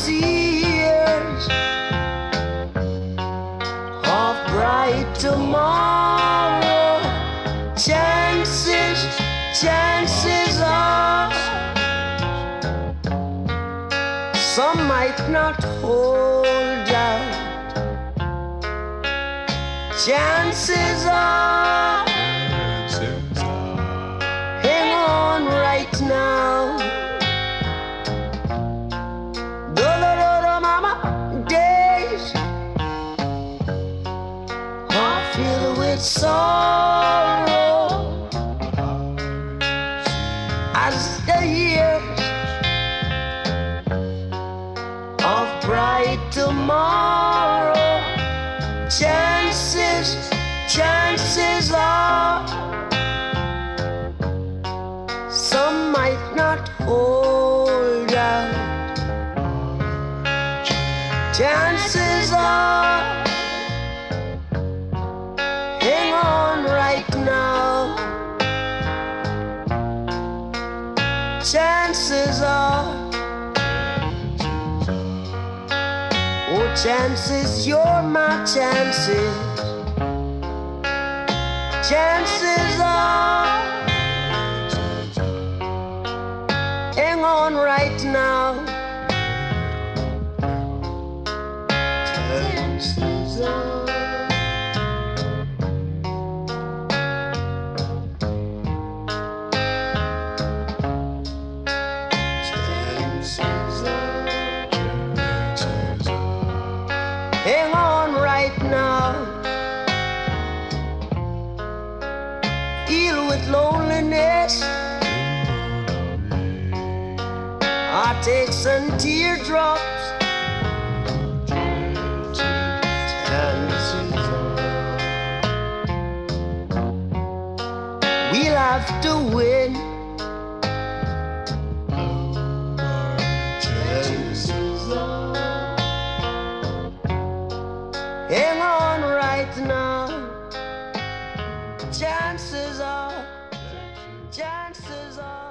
years of bright tomorrow. Chances are some might not hold out. Chances are, hang on right now. The mama days are filled with sorrow as the years of bright tomorrow. Chances are some might not hold out. Chances are, hang on right now. Chances are, oh chances, you're my chances. Chances are, hang on right now. Chances are, hang on right now. Deal with loneliness. Heartaches and teardrops. We'll have to win. Hang on right now. Chances are,